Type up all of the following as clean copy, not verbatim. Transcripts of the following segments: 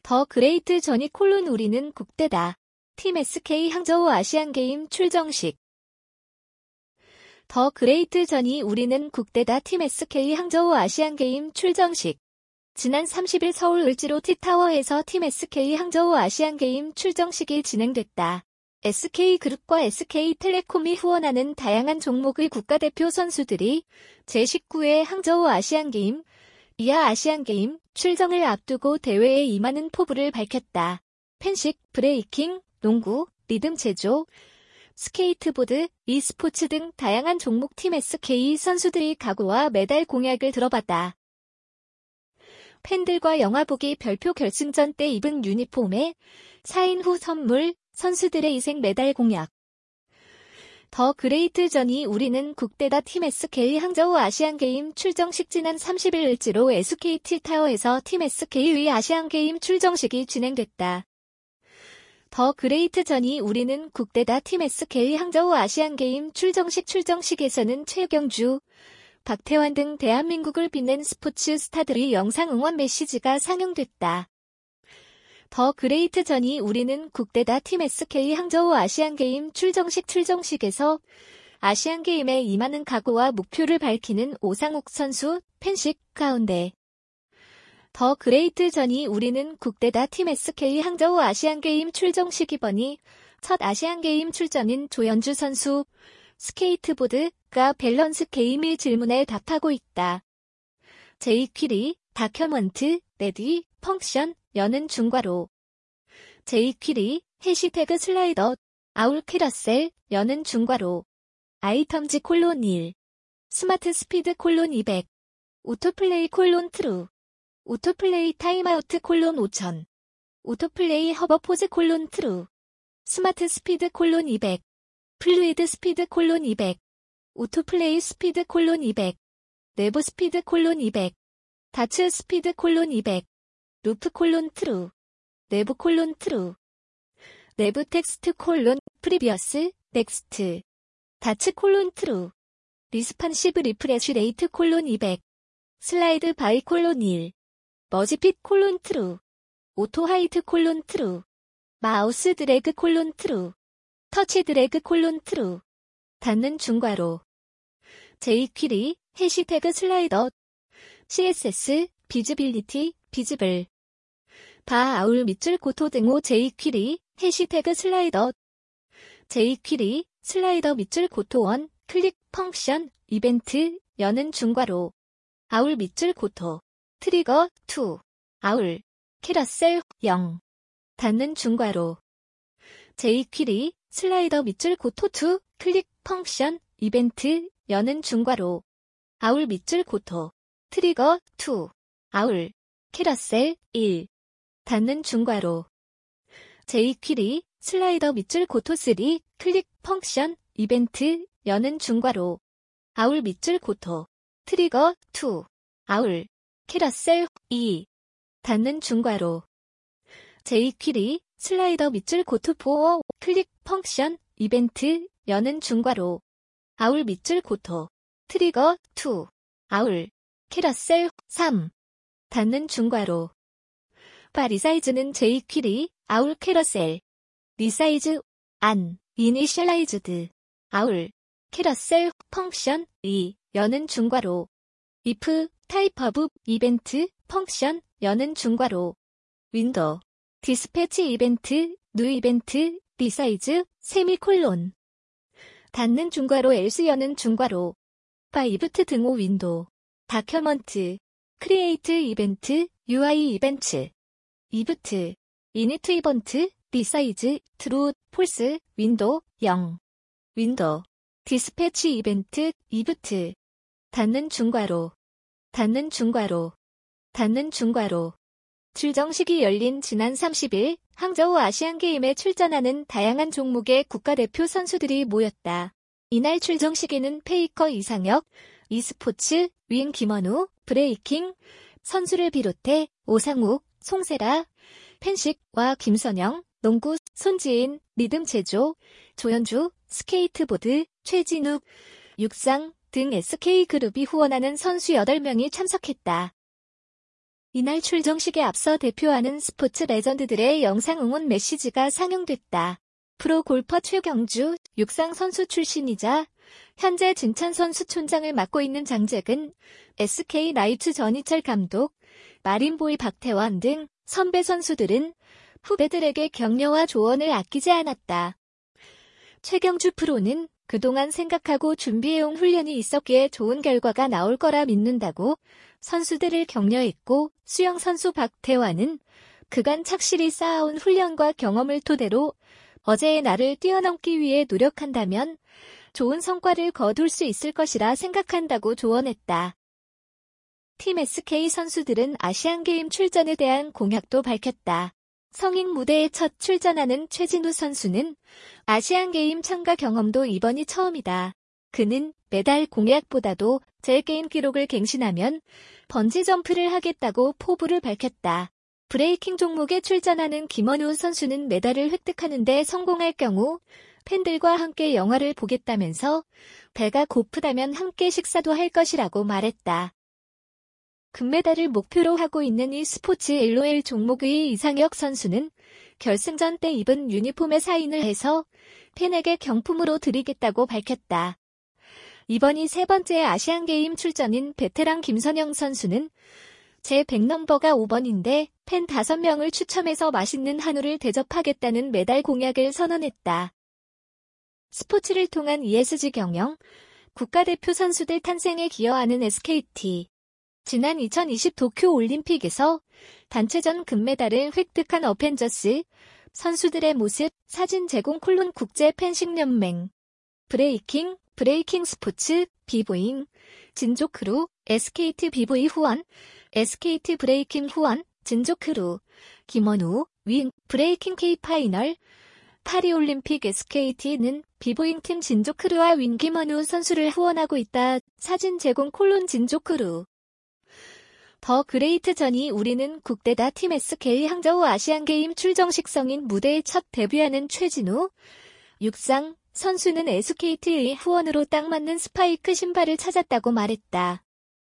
더 그레이트 전이 우리는 국대다. 팀 SK 항저우 아시안게임 출정식. 더 그레이트 전이 우리는 국대다. 팀 SK 항저우 아시안게임 출정식. 지난 30일 서울 을지로 T타워에서 팀 SK 항저우 아시안게임 출정식이 진행됐다. SK그룹과 SK텔레콤이 후원하는 다양한 종목의 국가대표 선수들이 제19회 항저우 아시안게임, 이하 아시안게임 출정을 앞두고 대회에 임하는 포부를 밝혔다. 펜식, 브레이킹, 농구, 리듬 제조, 스케이트보드, e스포츠 등 다양한 종목 팀 SK 선수들이 각오와 메달 공약을 들어봤다. 팬들과 영화보기 별표 결승전 때 입은 유니폼에 사인 후 선물, 선수들의 희생 메달 공약. 더 그레이트 전이 우리는 국대다. 팀 SK 항저우 아시안게임 출정식. 지난 30일 을지로 SKT타워에서 팀 SK의 아시안게임 출정식이 진행됐다. 더 그레이트 전이 우리는 국대다. 팀 SK 항저우 아시안게임 출정식에서는 최경주, 박태환 등 대한민국을 빛낸 스포츠 스타들의 영상 응원 메시지가 상영됐다. 더 그레이트 전이 우리는 국대다. 팀 SK 항저우 아시안게임 출정식에서 아시안게임에 임하는 각오와 목표를 밝히는 오상욱 선수, 펜식 가운데. 더 그레이트 전이 우리는 국대다. 팀 SK 항저우 아시안게임 출정식. 이번이 첫 아시안게임 출전인 조현주 선수, 스케이트보드가 밸런스 게임의 질문에 답하고 있다. 제이퀴리, 다큐먼트, 레디, 펑션, 여는 중괄호. 제이퀴리, 해시태그 슬라이더, 아울 캐러셀, 여는 중괄호. 아이텀즈 (1) 스마트 스피드 (200) 오토플레이 (트루) 오토플레이 타임아우트 (5000) 오토플레이 허버포즈 (트루) 스마트 스피드 (200) 플루이드 스피드 (200) 오토플레이 스피드 (200) 내부 스피드 (200) 다츠 스피드 (200) 루프 (트루) 내부 (트루) 내부 텍스트 프리비어스 넥스트 다츠 (트루) 리스판시브 리프레쉬 레이트 (200) 슬라이드 바이 (1) 머지핏 (트루) 오토 하이트 (트루) 마우스 드래그 (트루) 터치 드래그 (트루) 닿는 중괄호. 제이퀴리, 해시태그 슬라이더, CSS, 비즈빌리티, 비즈블. 바 아울 밑줄 고토 등호 제이퀴리, 해시태그 슬라이더. 제이퀴리, 슬라이더 밑줄 고토 1, 클릭 펑션, 이벤트, 여는 중괄호. 아울 밑줄 고토. 트리거, 2. 아울. 캐러셀, 0. 닿는 중괄호. 제이퀴리, 슬라이더 밑줄 고토 2, 클릭 펑션, 이벤트, 여는 중괄호. 아울 밑줄 고토. 트리거, 2. 아울. 캐러셀, 1. 닿는 중괄호. 제이퀴리, 슬라이더 밑줄 고토 3, 클릭 펑션, 이벤트, 여는 중괄호. 아울 밑줄 고토. 트리거, 2. 아울. 캐러셀, 2. 닿는 중괄호. 제이퀴리, 슬라이더 밑줄 고토 4, 클릭 펑션, 이벤트, 여는 중괄호. 아울 밑줄 고토. 트리거, 2. 아울. 캐러셀, 3. 닿는 중괄호. 바 리사이즈는 제이퀴리, 아울 캐러셀. 리사이즈, 안, 이니셜라이즈드. 아울. 캐러셀, 펑션, 2. 여는 중괄호. if, 타입 오브, 이벤트, 펑션, 여는 중괄호. 윈도우. 디스패치 이벤트, 뉴 이벤트, 리사이즈, 세미콜론. 닫는 중괄호 else 여는 중괄호. 바이브트 등호 윈도우. 다큐먼트. 크리에이트 이벤트, UI 이벤트. 이브트. 이니트 이벤트, 리사이즈, 트루, 폴스, 윈도우, 0. 윈도우. 디스패치 이벤트, 이브트. 닫는 중괄호. 닫는 중괄호. 닫는 중괄호. 출정식이 열린 지난 30일 항저우 아시안게임에 출전하는 다양한 종목의 국가대표 선수들이 모였다. 이날 출정식에는 페이커 이상혁, e스포츠, 윙 김원우, 브레이킹, 선수를 비롯해 오상욱, 송세라, 펜식과 김선영, 농구, 손지인, 리듬 제조, 조현주, 스케이트보드, 최진욱, 육상 등 SK그룹이 후원하는 선수 8명이 참석했다. 이날 출정식에 앞서 대표하는 스포츠 레전드들의 영상 응원 메시지가 상영됐다. 프로 골퍼 최경주, 육상 선수 출신이자 현재 진천 선수 촌장을 맡고 있는 장재근, SK 나이츠 전희철 감독, 마린보이 박태환 등 선배 선수들은 후배들에게 격려와 조언을 아끼지 않았다. 최경주 프로는 그동안 생각하고 준비해온 훈련이 있었기에 좋은 결과가 나올 거라 믿는다고 선수들을 격려했고, 수영 선수 박태환은 그간 착실히 쌓아온 훈련과 경험을 토대로 어제의 나를 뛰어넘기 위해 노력한다면 좋은 성과를 거둘 수 있을 것이라 생각한다고 조언했다. 팀 SK 선수들은 아시안게임 출전에 대한 공약도 밝혔다. 성인 무대에 첫 출전하는 최진우 선수는 아시안게임 참가 경험도 이번이 처음이다. 그는 메달 공약보다도 제 게임 기록을 갱신하면 번지점프를 하겠다고 포부를 밝혔다. 브레이킹 종목에 출전하는 김원우 선수는 메달을 획득하는 데 성공할 경우 팬들과 함께 영화를 보겠다면서 배가 고프다면 함께 식사도 할 것이라고 말했다. 금메달을 목표로 하고 있는 이 스포츠 LOL 종목의 이상혁 선수는 결승전 때 입은 유니폼에 사인을 해서 팬에게 경품으로 드리겠다고 밝혔다. 이번이 세 번째 아시안게임 출전인 베테랑 김선영 선수는 제 100넘버가 5번인데 팬 5명을 추첨해서 맛있는 한우를 대접하겠다는 메달 공약을 선언했다. 스포츠를 통한 ESG 경영, 국가대표 선수들 탄생에 기여하는 SKT. 지난 2020 도쿄올림픽에서 단체전 금메달을 획득한 어펜져스 선수들의 모습 사진 제공 콜론 국제 펜싱연맹. 브레이킹 스포츠, 비보잉, 진조크루, SKT 비보이 후원, SKT 브레이킹 후원, 진조크루, 김원우, 윙, 브레이킹 K파이널, 파리올림픽 SKT는 비보잉 팀 진조크루와 윙 김원우 선수를 후원하고 있다. 사진 제공 콜론 진조크루. 더 그레이트전이 우리는 국대다 팀 SK 항저우 아시안게임 출정식 성인 무대에 첫 데뷔하는 최진우, 육상 선수는 SKT의 후원으로 딱 맞는 스파이크 신발을 찾았다고 말했다.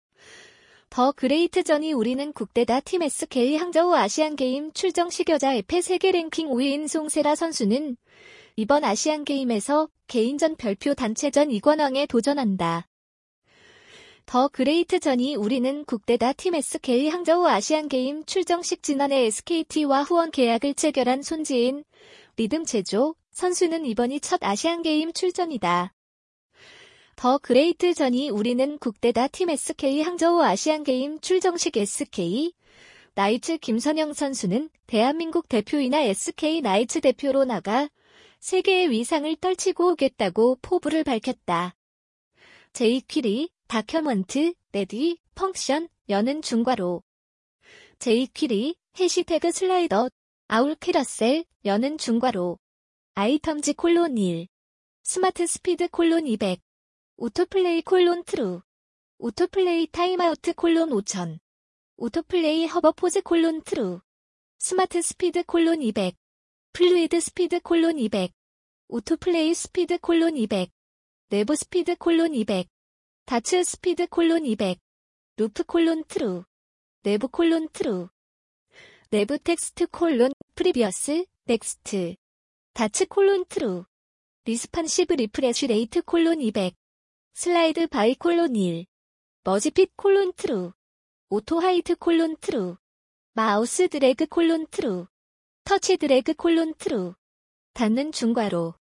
더 그레이트전이 우리는 국대다 팀 SK 항저우 아시안게임 출정식 여자 에페 세계 랭킹 5위인 송세라 선수는 이번 아시안게임에서 개인전 별표 단체전 2관왕에 도전한다. 더 그레이트전이 우리는 국대다 팀 SK 항저우 아시안게임 출정식 지난해 SKT와 후원 계약을 체결한 손지인, 리듬 제조 선수는 이번이 첫 아시안게임 출전이다. 더 그레이트전이 우리는 국대다 팀 SK 항저우 아시안게임 출정식 SK 나이츠 김선영 선수는 대한민국 대표이나 SK 나이츠 대표로 나가 세계의 위상을 떨치고 오겠다고 포부를 밝혔다. 제이퀴리, 다큐먼트, 레디, 펑션, 여는 중괄호. 제이퀴리, 해시태그 슬라이더, 아울 캐러셀, 여는 중괄호. 아이텀즈 콜론 1. 스마트 스피드 콜론 200. 오토플레이 콜론 트루. 오토플레이 타임아우트 콜론 5000. 오토플레이 허버포즈 콜론 트루. 스마트 스피드 콜론 200. 플루이드 스피드 콜론 200. 오토플레이 스피드 콜론 200. 내부 스피드 콜론 200. 다츠 스피드 콜론 200. 루프 콜론 트루. 내부 콜론 트루. 내부 텍스트 콜론 프리비어스 넥스트. 다츠 콜론 트루. 리스판시브 리프레쉬 레이트 콜론 200. 슬라이드 바이 콜론 1. 머지핏 콜론 트루. 오토 하이트 콜론 트루. 마우스 드래그 콜론 트루. 터치 드래그 콜론 트루. 닿는 중괄호.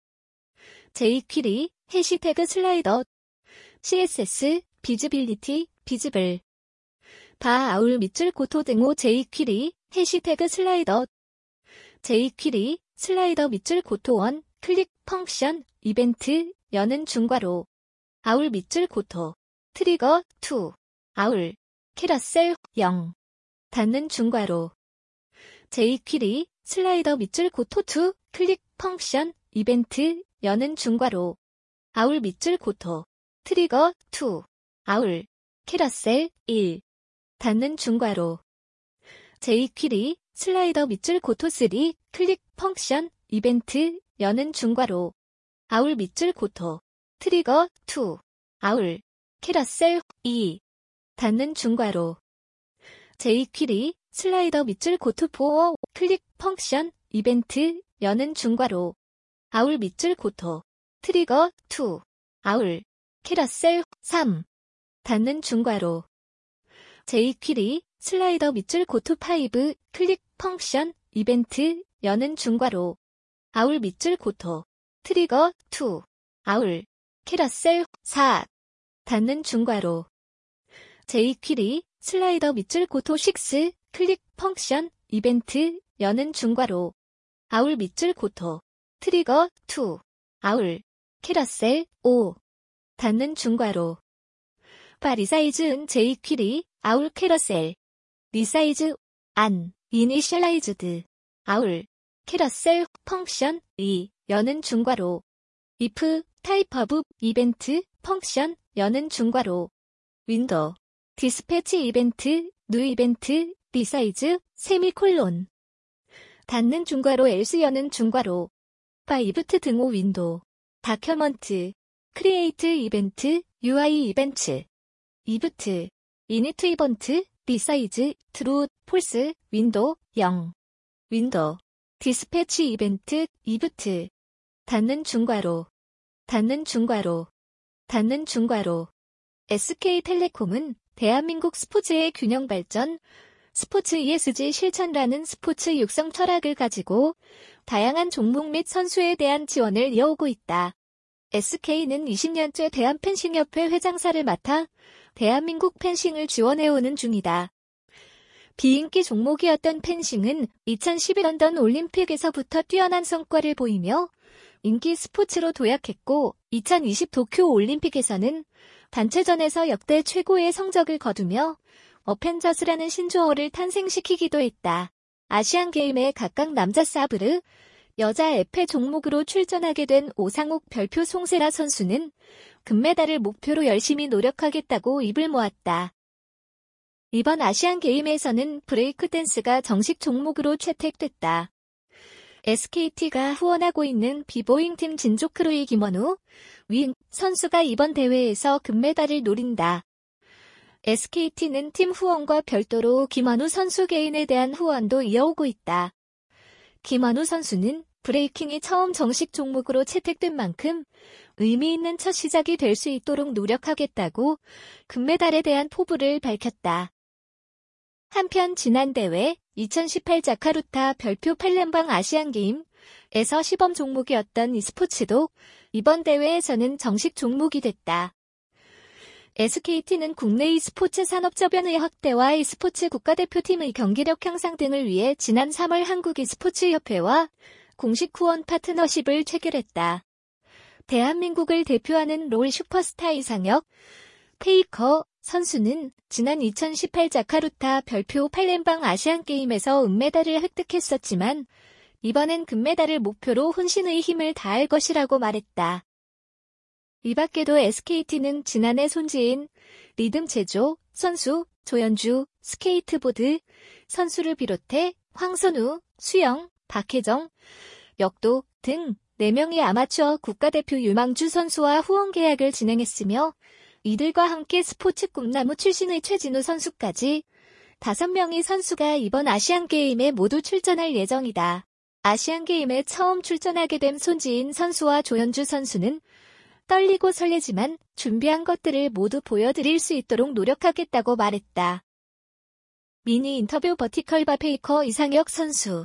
제이퀴리, 해시태그 슬라이더. CSS, 비즈빌리티, 비즈블. 바 아울 밑줄 고토 등호 제이퀴리, 해시태그 슬라이더. 제이퀴리, 슬라이더 밑줄 고토 1, 클릭 펑션, 이벤트, 여는 중괄호. 아울 밑줄 고토. 트리거, 2. 아울. 캐러셀, 0. 닿는 중괄호. 제이퀴리, 슬라이더 밑줄 고토 2, 클릭 펑션, 이벤트, 여는 중괄호. 아울 밑줄 고토. 트리거, 2. 아울. 캐러셀, 1. 닿는 중괄호. 제이퀴리, 슬라이더 밑줄 고토 3, 클릭 펑션, 이벤트, 여는 중괄호. 아울 밑줄 고토. 트리거, 2. 아울. 캐러셀, 2. 닿는 중괄호. jQuery, 슬라이더 밑줄 고투 포어, 클릭 펑션, 이벤트, 여는 중괄호. 아울 밑줄 고토. 트리거, 2. 아울. 캐러셀, 3. 닫는 중괄호. jQuery, 슬라이더 밑줄 고투 5, 클릭 펑션, 이벤트, 여는 중괄호. 아울 밑줄 고토. 트리거, 2. 아울. 캐러셀, 4. 닫는 중괄호. jQuery, 슬라이더 밑줄 고토 6, 클릭 펑션, 이벤트, 여는 중괄호. 아울 밑줄 고토. 트리거, 2. 아울. 캐러셀, 5. 닫는 중괄호. 바리사이즈은 jQuery, 아울 캐러셀. 리사이즈, 안, 이니셜라이즈드. 아울. 캐러셀, 펑션, 2, 여는 중괄호. if, 타입 오브, 이벤트, 펑션, 여는 중괄호. 윈도우. 디스패치 이벤트, 뉴 이벤트, 리사이즈, 세미콜론. 닫는 중괄호 else 여는 중괄호. 파이브트 등호 윈도우. 다큐먼트. 크리에이트 이벤트, UI 이벤트. 이브트. 이니트 이번트, 리사이즈, 트루, 폴스, 윈도우, 0. 윈도우. 디스패치 이벤트, 이브트. 닫는 중괄호. 닫는 중괄호. 닫는 중괄호. SK텔레콤은 대한민국 스포츠의 균형 발전, 스포츠 ESG 실천라는 스포츠 육성 철학을 가지고 다양한 종목 및 선수에 대한 지원을 이어오고 있다. SK는 20년째 대한펜싱협회 회장사를 맡아 대한민국 펜싱을 지원해오는 중이다. 비인기 종목이었던 펜싱은 2012 런던 올림픽에서부터 뛰어난 성과를 보이며 인기 스포츠로 도약했고 2020 도쿄 올림픽에서는 단체전에서 역대 최고의 성적을 거두며 어펜저스라는 신조어를 탄생시키기도 했다. 아시안게임에 각각 남자 사브르, 여자 에페 종목으로 출전하게 된 오상욱 별표 송세라 선수는 금메달을 목표로 열심히 노력하겠다고 입을 모았다. 이번 아시안게임에서는 브레이크 댄스가 정식 종목으로 채택됐다. SKT가 후원하고 있는 비보잉팀 진조크루이 김원우, 윙 선수가 이번 대회에서 금메달을 노린다. SKT는 팀 후원과 별도로 김원우 선수 개인에 대한 후원도 이어오고 있다. 김원우 선수는 브레이킹이 처음 정식 종목으로 채택된 만큼 의미 있는 첫 시작이 될 수 있도록 노력하겠다고 금메달에 대한 포부를 밝혔다. 한편 지난 대회 2018 자카르타 별표 팔렘방 아시안게임에서 시범 종목이었던 e스포츠도 이번 대회에서는 정식 종목이 됐다. SKT는 국내 e스포츠 산업 저변의 확대와 e스포츠 국가대표팀의 경기력 향상 등을 위해 지난 3월 한국 e스포츠협회와 공식 후원 파트너십을 체결했다. 대한민국을 대표하는 롤 슈퍼스타 이상혁, 페이커 선수는 지난 2018 자카르타 별표 팔렘방 아시안게임에서 은메달을 획득했었지만 이번엔 금메달을 목표로 혼신의 힘을 다할 것이라고 말했다. 이 밖에도 SKT는 지난해 손지인, 리듬체조 선수, 조연주, 스케이트보드 선수를 비롯해 황선우, 수영, 박혜정, 역도 등 4명의 아마추어 국가대표 유망주 선수와 후원 계약을 진행했으며 이들과 함께 스포츠 꿈나무 출신의 최진우 선수까지 5명의 선수가 이번 아시안게임에 모두 출전할 예정이다. 아시안게임에 처음 출전하게 된 손지인 선수와 조연주 선수는 떨리고 설레지만 준비한 것들을 모두 보여드릴 수 있도록 노력하겠다고 말했다. 미니 인터뷰 버티컬바 페이커 이상혁 선수.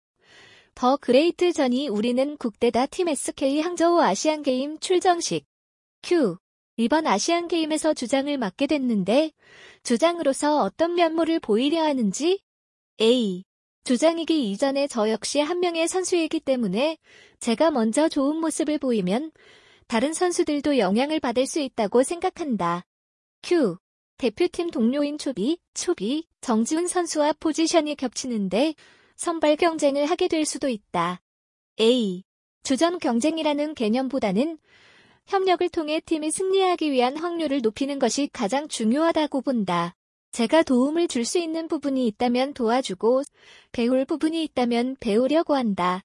더 그레이트 전이 우리는 국대다 팀 SK 항저우 아시안게임 출정식. Q. 이번 아시안게임에서 주장을 맡게 됐는데 주장으로서 어떤 면모를 보이려 하는지? A. 주장이기 이전에 저 역시 한 명의 선수이기 때문에 제가 먼저 좋은 모습을 보이면 다른 선수들도 영향을 받을 수 있다고 생각한다. Q. 대표팀 동료인 초비, 정지훈 선수와 포지션이 겹치는데 선발 경쟁을 하게 될 수도 있다. A. 주전 경쟁이라는 개념보다는 협력을 통해 팀이 승리하기 위한 확률을 높이는 것이 가장 중요하다고 본다. 제가 도움을 줄 수 있는 부분이 있다면 도와주고 배울 부분이 있다면 배우려고 한다.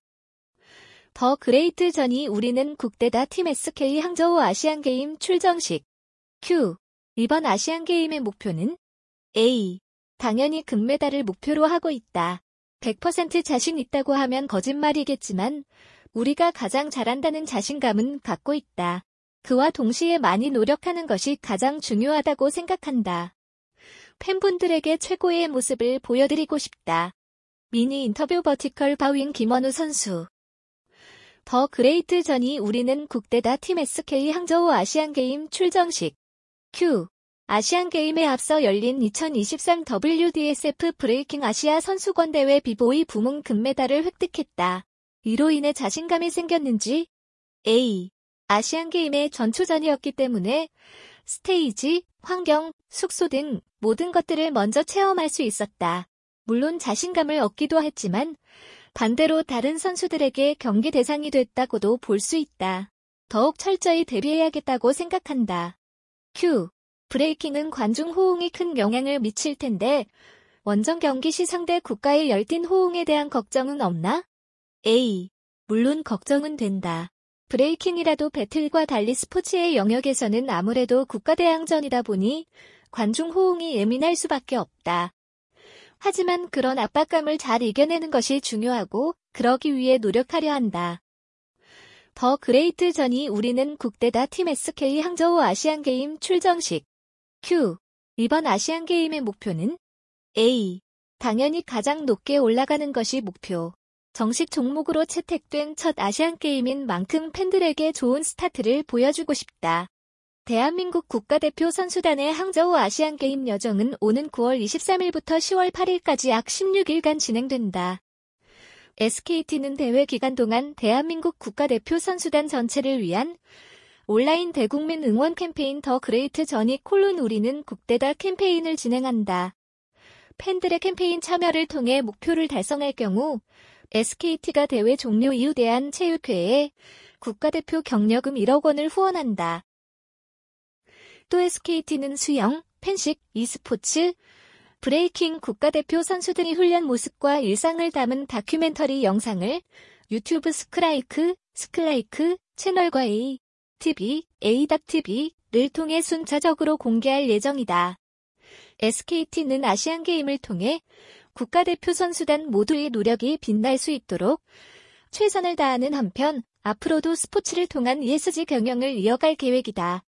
더 그레이트 전이 우리는 국대다 팀 SK 항저우 아시안게임 출정식. Q. 이번 아시안게임의 목표는 A. 당연히 금메달을 목표로 하고 있다. 100% 자신 있다고 하면 거짓말이겠지만 우리가 가장 잘한다는 자신감은 갖고 있다. 그와 동시에 많이 노력하는 것이 가장 중요하다고 생각한다. 팬분들에게 최고의 모습을 보여드리고 싶다. 미니 인터뷰 버티컬 바윙 김원우 선수. 더 그레이트전이 우리는 국대다 팀 SK 항저우 아시안게임 출정식. 큐. 아시안게임에 앞서 열린 2023 WDSF 브레이킹 아시아 선수권 대회 비보이 부문 금메달을 획득했다. 이로 인해 자신감이 생겼는지 A. 아시안게임의 전초전이었기 때문에 스테이지, 환경, 숙소 등 모든 것들을 먼저 체험할 수 있었다. 물론 자신감을 얻기도 했지만 반대로 다른 선수들에게 경기 대상이 됐다고도 볼 수 있다. 더욱 철저히 대비해야겠다고 생각한다. Q. 브레이킹은 관중 호응이 큰 영향을 미칠 텐데 원정 경기 시 상대 국가의 열띤 호응에 대한 걱정은 없나? A. 물론 걱정은 된다. 브레이킹이라도 배틀과 달리 스포츠의 영역에서는 아무래도 국가대항전이다 보니 관중 호응이 예민할 수밖에 없다. 하지만 그런 압박감을 잘 이겨내는 것이 중요하고 그러기 위해 노력하려 한다. 더 그레이트전이 우리는 국대다 팀 SK 항저우 아시안게임 출정식. Q. 이번 아시안게임의 목표는? A. 당연히 가장 높게 올라가는 것이 목표. 정식 종목으로 채택된 첫 아시안게임인 만큼 팬들에게 좋은 스타트를 보여주고 싶다. 대한민국 국가대표 선수단의 항저우 아시안게임 여정은 오는 9월 23일부터 10월 8일까지 약 16일간 진행된다. SKT는 대회 기간 동안 대한민국 국가대표 선수단 전체를 위한 온라인 대국민 응원 캠페인 더 그레이트 전이 콜론 우리는 국대다 캠페인을 진행한다. 팬들의 캠페인 참여를 통해 목표를 달성할 경우 SKT가 대회 종료 이후 대한체육회에 국가대표 경력금 1억 원을 후원한다. 또 SKT는 수영, 펜식, e스포츠, 브레이킹 국가대표 선수들이 훈련 모습과 일상을 담은 다큐멘터리 영상을 유튜브 스크라이크 채널과 ATV를 통해 순차적으로 공개할 예정이다. SKT는 아시안게임을 통해 국가대표 선수단 모두의 노력이 빛날 수 있도록 최선을 다하는 한편 앞으로도 스포츠를 통한 ESG 경영을 이어갈 계획이다.